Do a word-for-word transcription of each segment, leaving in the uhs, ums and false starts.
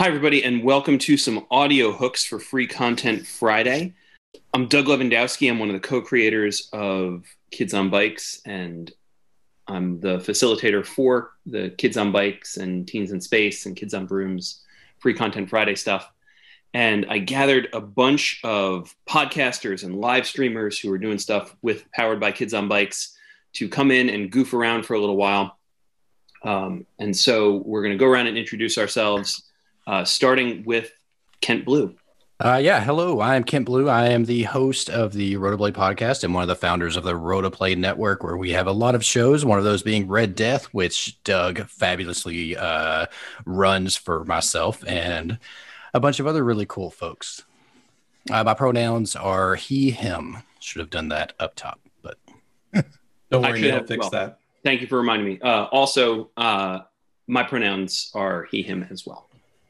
Hi, everybody, and welcome to some audio hooks for Free Content Friday. I'm Doug Lewandowski. I'm one of the co-creators of Kids on Bikes, and I'm the facilitator for the Kids on Bikes and Teens in Space and Kids on Brooms Free Content Friday stuff. And I gathered a bunch of podcasters and live streamers who are doing stuff with Powered by Kids on Bikes to come in and goof around for a little while. Um, and so we're going to go around and introduce ourselves. Uh, starting with Kent Blue. Uh, yeah, hello. I'm Kent Blue. I am the host of the Rotoplay podcast and one of the founders of the Rotoplay Network, where we have a lot of shows, one of those being Red Death, which Doug fabulously uh, runs for myself and a bunch of other really cool folks. Uh, my pronouns are he, him. Should have done that up top, but don't worry, Nate, I'll fix well, that. Thank you for reminding me. Uh, also, uh, my pronouns are he, him as well.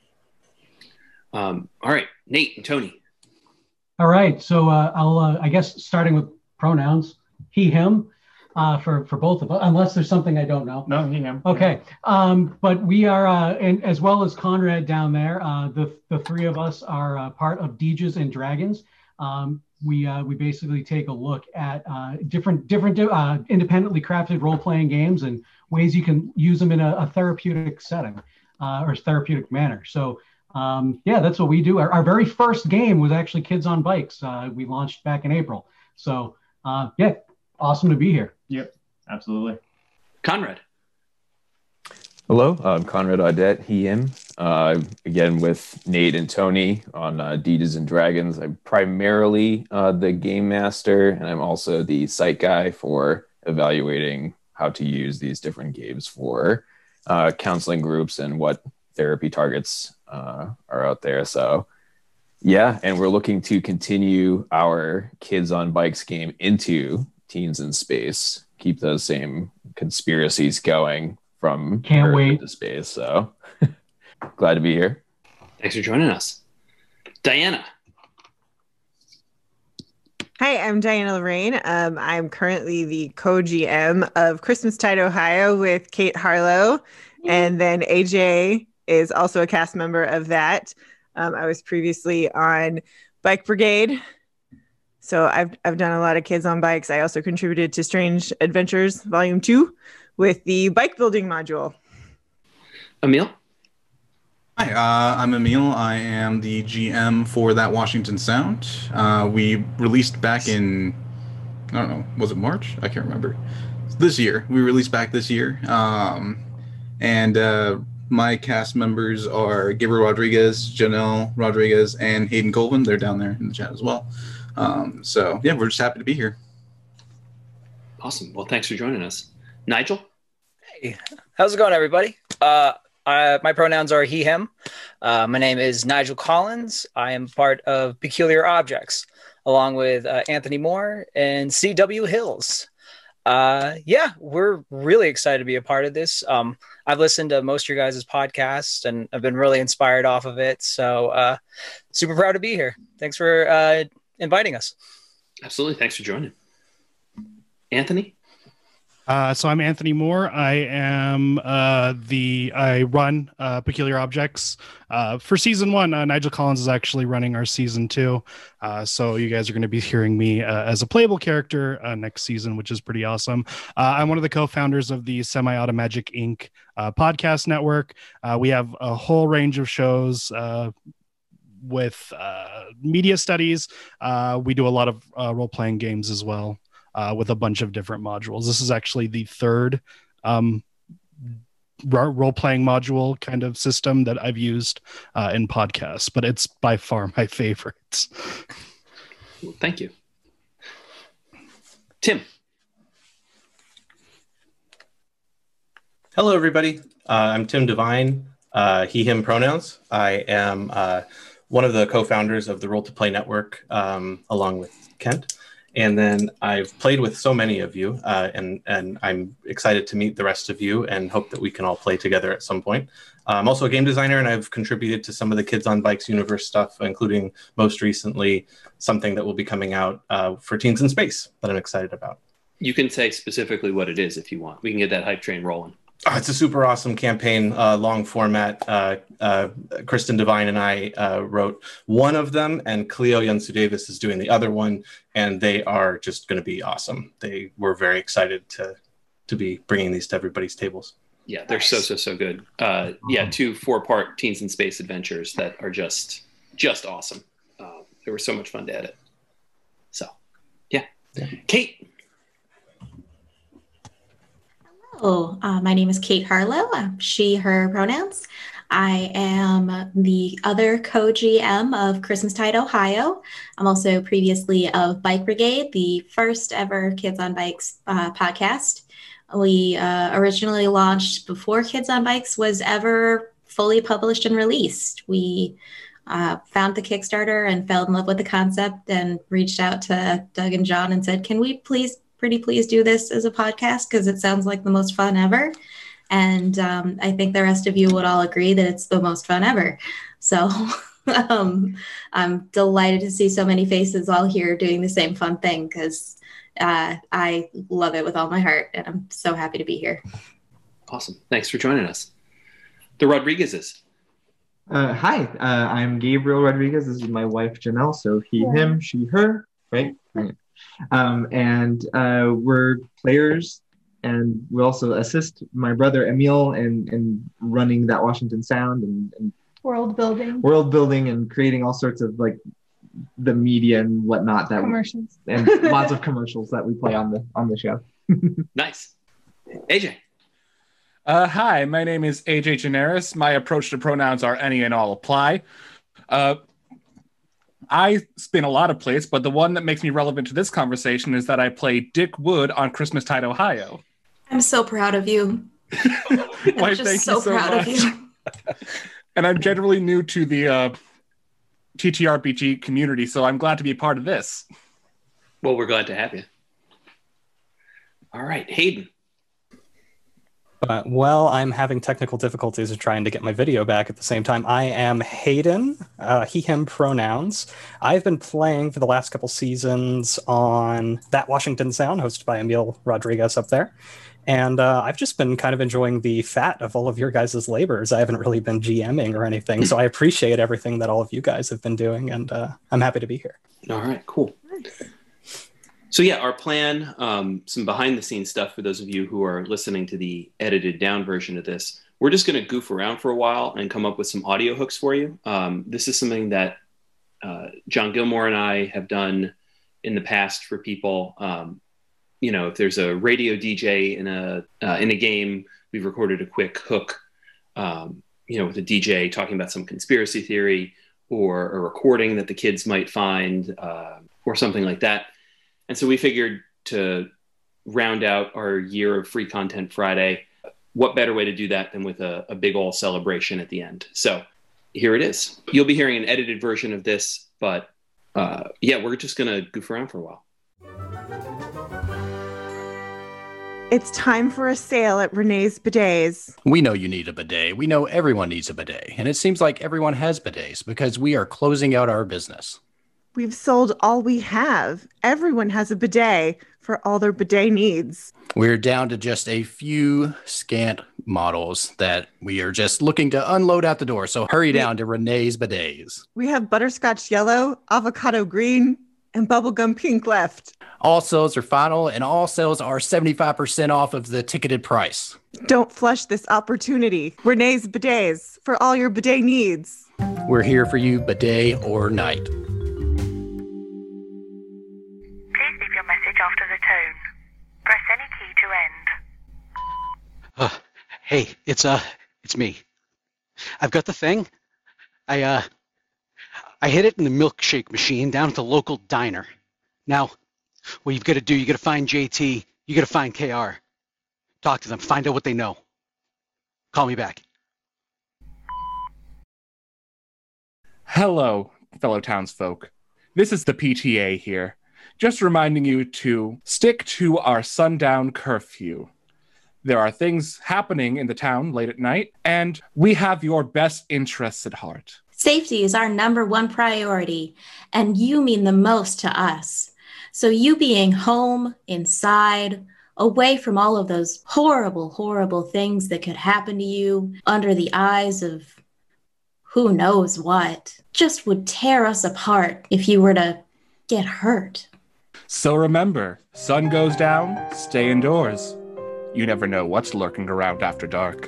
Um, all right, Nate and Tony. All right, so uh, I'll, uh, I guess, starting with pronouns, he, him, uh, for, for both of us, unless there's something I don't know. No, he, him. Okay, um, but we are, uh, and as well as Conrad down there, uh, the, the three of us are uh, part of Deeges and Dragons. Um, we uh, we basically take a look at uh, different, different uh, independently crafted role-playing games and ways you can use them in a, a therapeutic setting uh, or therapeutic manner. So Um, yeah, that's what we do. Our, our very first game was actually Kids on Bikes. Uh, we launched back in April. So uh, yeah, awesome to be here. Yep, absolutely. Conrad. Hello, I'm Conrad Audette, he, him. Uh, again, with Nate and Tony on uh, Deeges and Dragons. I'm primarily uh, the game master, and I'm also the site guy for evaluating how to use these different games for uh, counseling groups and what therapy targets uh, are out there. So yeah, and we're looking to continue our Kids on Bikes game into Teens in Space, keep those same conspiracies going from Can't Earth wait into space. So glad to be here. Thanks for joining us. Diana. Hi, I'm Diana Lorraine. Um, I'm currently the co-G M of Christmastide, Ohio with Kate Harlow, and then A J is also a cast member of that. Um, I was previously on Bike Brigade. So I've I've done a lot of Kids on Bikes. I also contributed to Strange Adventures Volume two with the bike building module. Emil? Hi, uh, I'm Emil. I am the G M for That Washington Sound. Uh, we released back in, I don't know, was it March? I can't remember. This year. We released back this year. Um, and uh, my cast members are Gabriel Rodriguez, Janelle Rodriguez, and Hayden Colvin. They're down there in the chat as well. Um, so, yeah, we're just happy to be here. Awesome. Well, thanks for joining us. Nigel? Hey, how's it going, everybody? Uh, I, my pronouns are he, him. Uh, my name is Nigel Collins. I am part of Peculiar Objects, along with uh, Anthony Moore and C W Hills. Uh, yeah, we're really excited to be a part of this. Um, I've listened to most of your guys' podcasts, and I've been really inspired off of it. So uh, super proud to be here. Thanks for uh, inviting us. Absolutely. Thanks for joining. Anthony? Uh, so I'm Anthony Moore. I am uh, the I run uh, Peculiar Objects uh, for season one. Uh, Nigel Collins is actually running our season two, uh, so you guys are going to be hearing me uh, as a playable character uh, next season, which is pretty awesome. Uh, I'm one of the co-founders of the Semi-Auto Magic Incorporated. Uh, podcast network. Uh, we have a whole range of shows. Uh, with uh, media studies. Uh, we do a lot of uh, role-playing games as well. Uh, with a bunch of different modules. This is actually the third um, ro- role-playing module kind of system that I've used uh, in podcasts, but it's by far my favorite. Well, thank you. Tim. Hello, everybody. Uh, I'm Tim Devine, uh, he, him pronouns. I am uh, one of the co-founders of the Roll to Play Network, um, along with Kent. And then I've played with so many of you, uh, and, and I'm excited to meet the rest of you and hope that we can all play together at some point. Uh, I'm also a game designer, and I've contributed to some of the Kids on Bikes universe stuff, including most recently something that will be coming out uh, for Teens in Space that I'm excited about. You can say specifically what it is if you want. We can get that hype train rolling. Oh, it's a super awesome campaign, uh, long format. Uh, uh, Kristen Devine and I uh, wrote one of them, and Cleo Yunsu Davis is doing the other one, and they are just going to be awesome. They were very excited to to be bringing these to everybody's tables. Yeah, they're nice. so so so good. Uh, yeah, two four part Teens in Space adventures that are just just awesome. Uh, they were so much fun to edit. So, yeah, yeah. Kate. Hello, uh, my name is Kate Harlow. I'm she, her pronouns. I am the other co-G M of Christmastide, Ohio. I'm also previously of Bike Brigade, the first ever Kids on Bikes uh, podcast. We uh, originally launched before Kids on Bikes was ever fully published and released. We uh, found the Kickstarter and fell in love with the concept and reached out to Doug and John and said, can we please pretty please do this as a podcast because it sounds like the most fun ever. And um, I think the rest of you would all agree that it's the most fun ever. So um, I'm delighted to see so many faces all here doing the same fun thing because uh, I love it with all my heart and I'm so happy to be here. Awesome. Thanks for joining us. The Rodriguezes. Uh, hi, uh, I'm Gabriel Rodriguez. This is my wife, Janelle. So he, yeah. him, she, her, right? right. Um, and uh, we're players, and we also assist my brother Emil in, in running That Washington Sound and, and world building, world building, and creating all sorts of like the media and whatnot that commercials we, and lots of commercials that we play on the on the show. Nice, A J. Uh, hi, my name is A J Generis. My approach to pronouns are any and all apply. Uh, I spin a lot of plates, but the one that makes me relevant to this conversation is that I play Dick Wood on Christmastide, Ohio. I'm so proud of you. Why, I'm just thank so, you so proud much. of you. And I'm generally new to the uh, T T R P G community, so I'm glad to be a part of this. Well, we're glad to have you. All right, Hayden. Uh, well, I'm having technical difficulties of trying to get my video back at the same time. I am Hayden, uh, he, him pronouns. I've been playing for the last couple seasons on That Washington Sound, hosted by Emil Rodriguez up there. And uh, I've just been kind of enjoying the fat of all of your guys' labors. I haven't really been GMing or anything, so I appreciate everything that all of you guys have been doing, and uh, I'm happy to be here. All right, cool. So yeah, our plan, um, some behind the scenes stuff for those of you who are listening to the edited down version of this, we're just going to goof around for a while and come up with some audio hooks for you. Um, this is something that uh, John Gilmore and I have done in the past for people. Um, you know, if there's a radio D J in a, uh, in a game, we've recorded a quick hook, um, you know, with a D J talking about some conspiracy theory or a recording that the kids might find uh, or something like that. And so we figured to round out our year of Free Content Friday, what better way to do that than with a, a big old celebration at the end. So here it is. You'll be hearing an edited version of this, but uh, yeah, we're just going to goof around for a while. It's time for a sale at Renee's Bidets. We know you need a bidet. We know everyone needs a bidet. And it seems like everyone has bidets because we are closing out our business. We've sold all we have. Everyone has a bidet for all their bidet needs. We're down to just a few scant models that we are just looking to unload out the door. So hurry down to Renee's Bidets. We have butterscotch yellow, avocado green, and bubblegum pink left. All sales are final, and all sales are seventy-five percent off of the ticketed price. Don't flush this opportunity. Renee's Bidets for all your bidet needs. We're here for you, bidet or night. After the tone. Press any key to end. Uh, hey, it's uh, it's me. I've got the thing. I uh, I hid it in the milkshake machine down at the local diner. Now, what you've got to do, you got to find J T. You got to find K R. Talk to them. Find out what they know. Call me back. Hello, fellow townsfolk. This is the P T A here. Just reminding you to stick to our sundown curfew. There are things happening in the town late at night, and we have your best interests at heart. Safety is our number one priority, and you mean the most to us. So you being home, inside, away from all of those horrible, horrible things that could happen to you under the eyes of who knows what. Just would tear us apart if you were to get hurt. So remember, sun goes down, stay indoors. You never know what's lurking around after dark.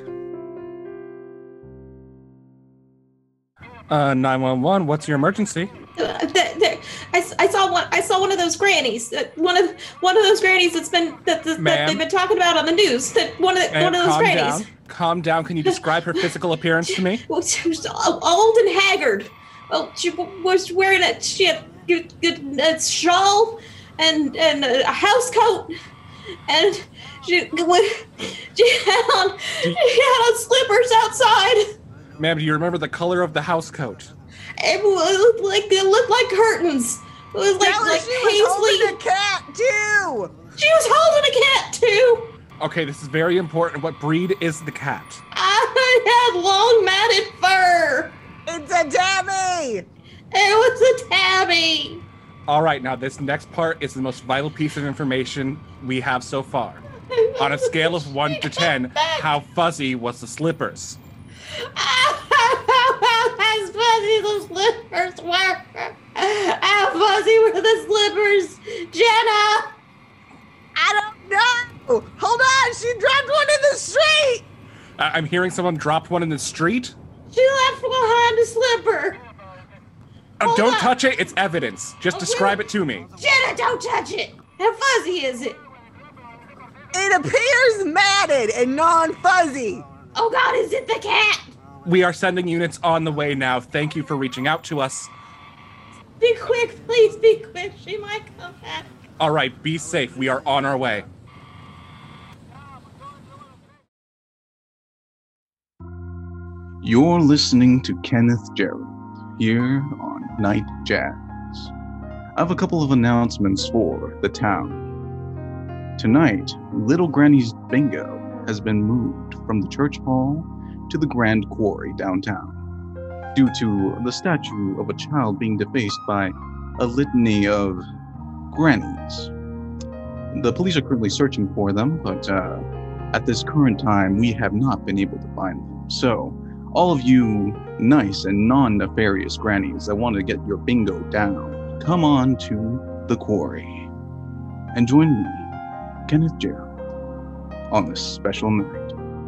Uh, nine one one, what's your emergency? Uh, th- th- I, I saw one. I saw one of those grannies. Uh, one of one of those grannies that's been that, that, that they've been talking about on the news. That one of the, Ma'am, one of those calm grannies. Down. Calm down. Can you describe her physical appearance to me? Well, she was old and haggard. Oh, she was wearing a she had good, good uh, shawl and and a house coat, and she, she had on she had on slippers outside. Ma'am, do you remember the color of the house coat? It looked like it looked like curtains. It was like Tell her like she was paisley. holding a cat too. She was holding a cat too. Okay, this is very important. What breed is the cat? I had long matted fur. It's a tabby. It was a tabby. All right, now this next part is the most vital piece of information we have so far. On a scale of one to ten, how fuzzy was the slippers? How fuzzy the slippers were. How fuzzy were the slippers, Jenna? I don't know. Hold on, she dropped one in the street. I- I'm hearing someone dropped one in the street. She left behind a slipper. Uh, don't on. touch it. It's evidence. Just describe it to me. Jenna, don't touch it. How fuzzy is it? It appears matted and non-fuzzy. Oh God, is it the cat? We are sending units on the way now. Thank you for reaching out to us. Be quick, please be quick. She might come back. All right, be safe. We are on our way. You're listening to Kenneth Jarrett here on Night Jazz. I have a couple of announcements for the town. Tonight, Little Granny's Bingo has been moved from the church hall to the Grand Quarry downtown due to the statue of a child being defaced by a litany of grannies. The police are currently searching for them, but uh, at this current time, we have not been able to find them. So, all of you nice and non-nefarious grannies that want to get your bingo down, come on to the quarry and join me, Kenneth Jarrett, on this special night.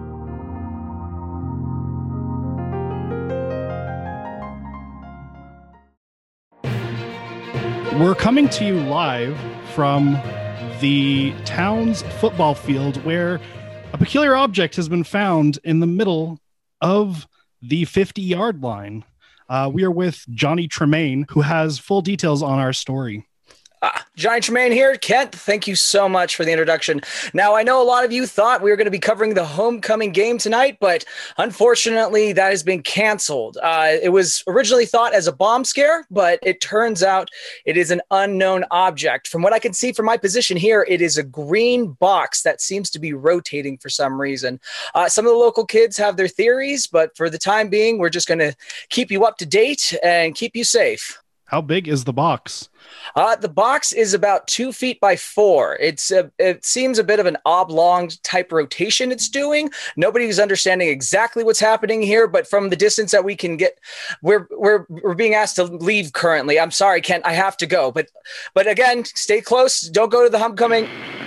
We're coming to you live from the town's football field where a peculiar object has been found in the middle of the fifty-yard line. Uh, we are with Johnny Tremaine, who has full details on our story. Ah, Johnny Tremaine here. Kent, thank you so much for the introduction. Now, I know a lot of you thought we were going to be covering the homecoming game tonight, but unfortunately, that has been canceled. Uh, it was originally thought as a bomb scare, but it turns out it is an unknown object. From what I can see from my position here, it is a green box that seems to be rotating for some reason. Uh, some of the local kids have their theories, but for the time being, we're just going to keep you up to date and keep you safe. How big is the box? Uh, the box is about two feet by four. It's a, it seems a bit of an oblong type rotation it's doing. Nobody's understanding exactly what's happening here, but from the distance that we can get, we're we're we're being asked to leave currently. I'm sorry, Kent, I have to go. But but again, stay close. Don't go to the homecoming.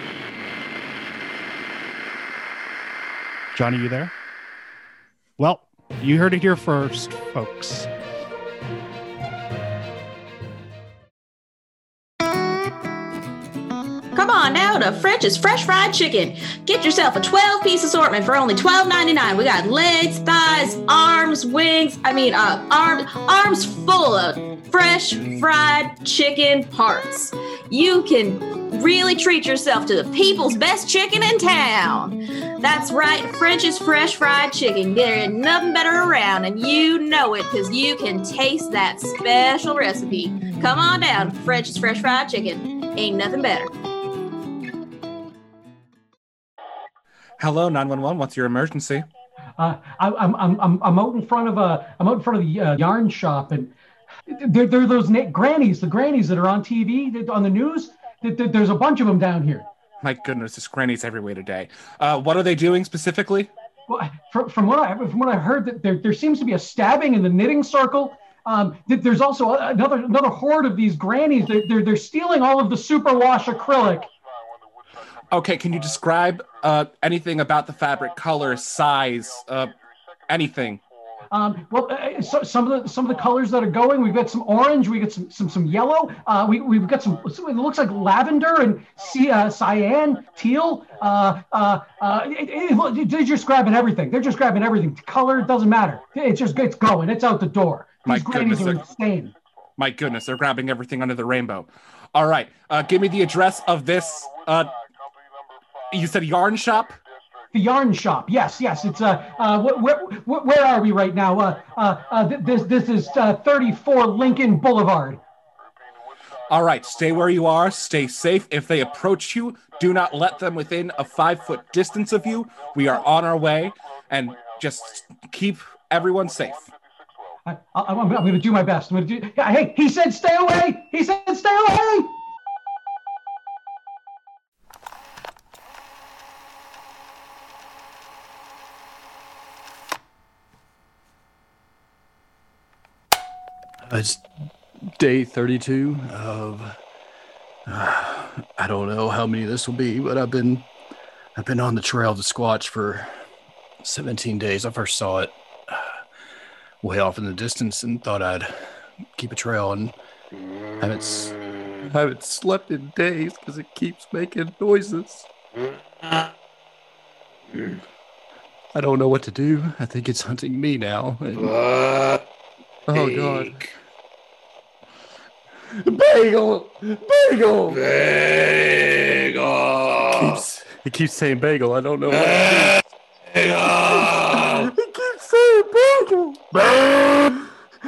Johnny, you there? Well, you heard it here first, folks. Come on now to French's Fresh Fried Chicken. Get yourself a twelve-piece assortment for only twelve ninety-nine. We got legs, thighs, arms, wings. I mean, uh, arms, arms full of fresh fried chicken parts. You can really treat yourself to the people's best chicken in town. That's right, French's Fresh Fried Chicken. There ain't nothing better around, and you know it because you can taste that special recipe. Come on down, French's Fresh Fried Chicken. Ain't nothing better. Hello, nine one one. What's your emergency? Uh, I, I'm I'm I'm I'm out in front of a I'm out in front of the uh, yarn shop, and there there are those na- grannies, the grannies that are on T V, that, on the news. That, that there's a bunch of them down here. My goodness, there's grannies everywhere today. Uh, what are they doing specifically? Well, from, from what I from what I heard, that there there seems to be a stabbing in the knitting circle. Um, th- there's also another another horde of these grannies. They're, they're they're stealing all of the superwash acrylic. Okay, can you describe uh, anything about the fabric, color, size, uh, anything? Um, well, uh, so, some of the some of the colors that are going, we've got some orange, we got some some some yellow. Uh, we we've got some. It looks like lavender and c- uh, cyan, teal. Uh, uh, uh, it, it, it, they're just grabbing everything. They're just grabbing everything. Color, it doesn't matter. It's just it's going. It's out the door. My These grannies goodness, are insane. My goodness, they're grabbing everything under the rainbow. All right, uh, give me the address of this. Uh, you said yarn shop? The yarn shop. Yes, yes. It's uh, uh where where, where are we right now? Uh, uh, uh th- this this is uh, thirty-four Lincoln Boulevard. All right, stay where you are. Stay safe. If they approach you, do not let them within a five-foot distance of you. We are on our way, and just keep everyone safe. I, I, I'm, I'm going to do my best. I'm going to do. Hey, he said stay away. He said stay away. It's day thirty-two of uh, I don't know how many this will be, but I've been I've been on the trail to Squatch for seventeen days. I first saw it uh, way off in the distance and thought I'd keep a trail, and haven't s- haven't slept in days because it keeps making noises. I don't know what to do. I think it's hunting me now. And, oh God. Bagel! Bagel! Bagel! Keeps, he keeps saying bagel. I don't know what it is. Bagel! He keeps saying bagel! Bagel!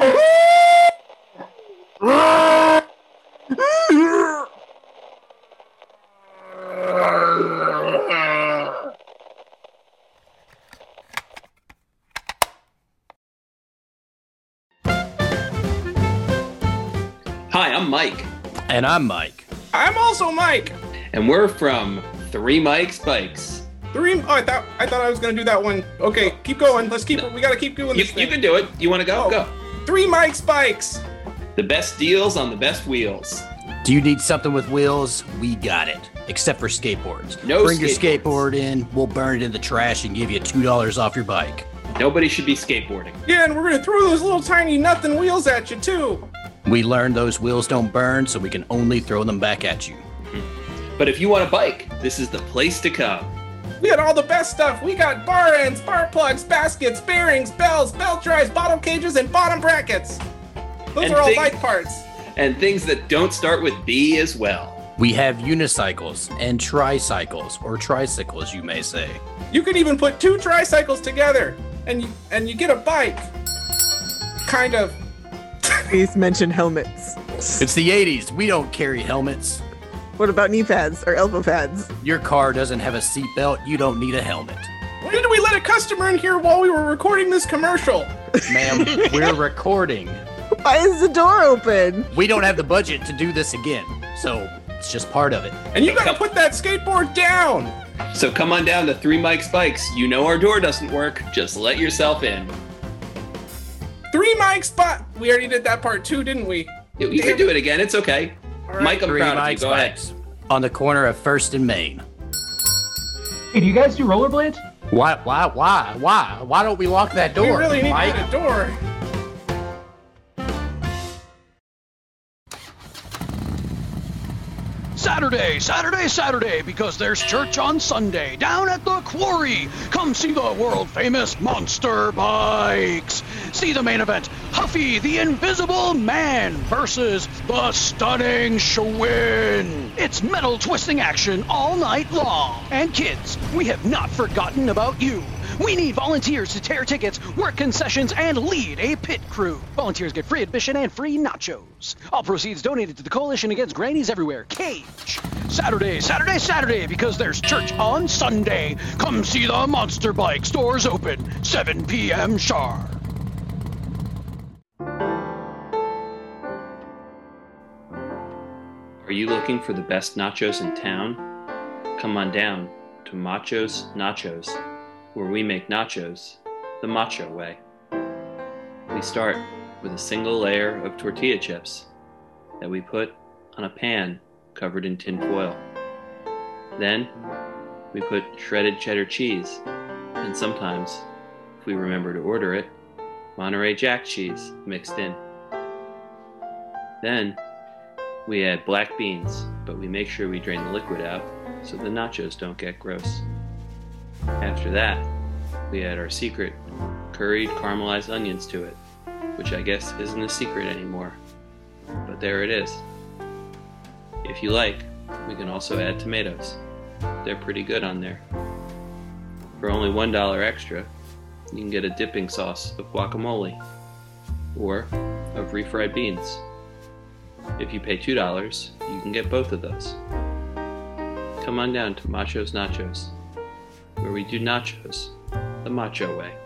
Hi, I'm Mike. And I'm Mike. I'm also Mike. And we're from Three Mike's Bikes. Three. Oh, I thought I thought I was gonna do that one. Okay, keep going. Let's keep. We gotta keep doing You, this. thing. you can do it. You want to go? Oh. Go. Three Mike's Bikes. The best deals on the best wheels. Do you need something with wheels? We got it. Except for skateboards. No Bring your skateboards. skateboard in, we'll burn it in the trash and give you two dollars off your bike. Nobody should be skateboarding. Yeah, and we're gonna throw those little tiny nothing wheels at you too. We learned those wheels don't burn, so we can only throw them back at you. But if you want a bike, this is the place to come. We got all the best stuff. We got bar ends, bar plugs, baskets, bearings, bells, belt drives, bottom cages, and bottom brackets. Those And are all things- bike parts. And things that don't start with B as well. We have unicycles and tricycles, or tricycles, you may say. You can even put two tricycles together, and you and you get a bike. Kind of. Please mention helmets. It's the eighties. We don't carry helmets. What about knee pads or elbow pads? Your car doesn't have a seatbelt. You don't need a helmet. Why did we let a customer in here while we were recording this commercial? Ma'am, we're recording. Why is the door open? We don't have the budget to do this again, so it's just part of it. And you gotta put that skateboard down. So come on down to Three Mike's Bikes. You know our door doesn't work. Just let yourself in. Three Mike's Bikes. We already did that part too, didn't we? You, you can do it again. It's okay. All right. Mike, I'm Three proud Mike's of you. Go Bikes. ahead. On the corner of First and Main. Hey, do you guys do rollerblades? Why, why, why, why? Why don't we lock that door, We really need Mike? to get a door. Saturday, Saturday, Saturday, because there's church on Sunday down at the quarry. Come see the world famous Monster Bikes. See the main event, Huffy the Invisible Man versus the Stunning Schwinn. It's metal twisting action all night long. And kids, we have not forgotten about you. We need volunteers to tear tickets, work concessions, and lead a pit crew. Volunteers get free admission and free nachos. All proceeds donated to the Coalition Against Grannies Everywhere, CAGE. Saturday, Saturday, Saturday, because there's church on Sunday. Come see the Monster Bike. Stores open, seven p.m. sharp. Are you looking for the best nachos in town? come on down to Macho's Nachos, where we make nachos the macho way. We start with a single layer of tortilla chips that we put on a pan covered in tin foil. Then we put shredded cheddar cheese, and sometimes, if we remember to order it, Monterey Jack cheese mixed in. Then we add black beans, but we make sure we drain the liquid out so the nachos don't get gross. After that, we add our secret curried caramelized onions to it, which I guess isn't a secret anymore, but there it is. If you like, we can also add tomatoes. They're pretty good on there. For only one dollar extra, you can get a dipping sauce of guacamole or of refried beans. If you pay two dollars, you can get both of those. Come on down to Macho's Nachos, where we do nachos the macho way.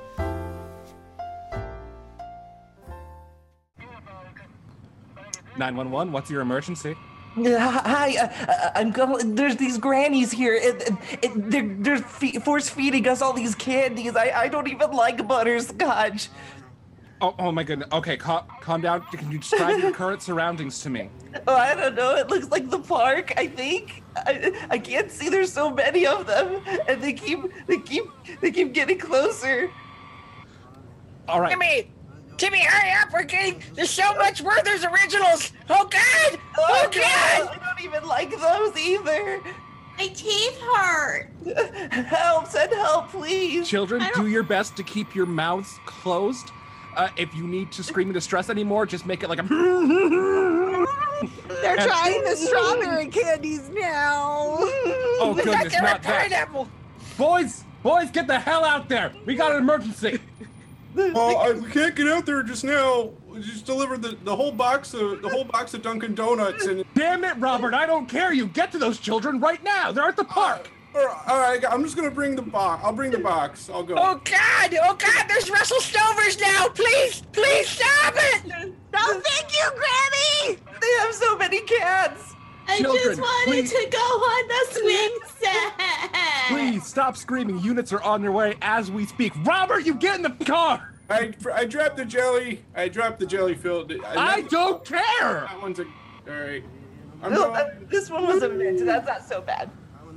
nine one one, what's your emergency? Uh, Hi, uh, I'm going. There's these grannies here. It, it, they're they're fe- force feeding us all these candies. I, I don't even like butterscotch. Oh, oh my goodness. Okay, cal- calm down. Can you describe your current surroundings to me? Oh, I don't know. It looks like the park. I think. I, I can't see. There's so many of them, and they keep they keep they keep getting closer. All right. Timmy, Timmy, hurry up! We're getting. There's so much Werther's Originals. Oh God! Oh, Oh God! God! I don't even like those either. My teeth hurt. Help! Send help, please. Children, do your best to keep your mouths closed. Uh, if you need to scream in distress anymore, just make it like a. They're And- trying the strawberry candies now. Oh goodness, not that. Boys, boys, get the hell out there! We got an emergency. Oh, I, we can't get out there just now. We just delivered the, the whole box of the whole box of Dunkin' Donuts and. Damn it, Robert! I don't care. You get to those children right now. They're at the park. All right, all right, I'm just gonna bring the box. I'll bring the box. I'll go. Oh God! Oh God! There's Russell Stovers now. Please, please stop it! No, thank you, Granny. They have so many cats. I Children, just wanted please. to go on the swing set. Please stop screaming. Units are on their way as we speak. Robert, you get in the car. I, I dropped the jelly. I dropped the jelly filled. I don't care. That one's a. All right. I'm No, going. that- this one was a mint. That's not so bad.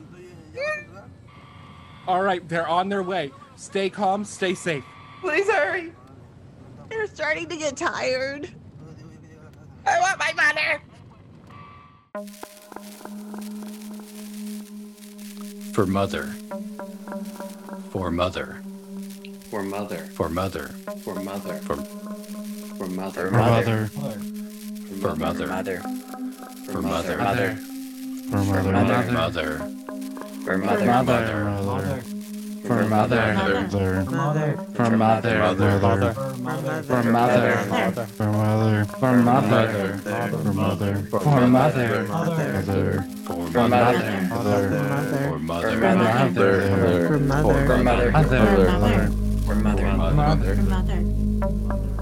All right, they're on their way. Stay calm. Stay safe. Please hurry. They're starting to get tired. I want my mother. For mother. For mother. For mother. For mother. For mother. For For mother. For mother. For mother. Mother. For mother. Mother. For mother. Mother. Mother. For mother. Mother. For mother. Mother. For mother. Mother. For mother. For mother. For mother. For mother. For mother. Mother. For mother. For mother. For mother. For mother. For mother. For mother. For mother. For mother. For mother.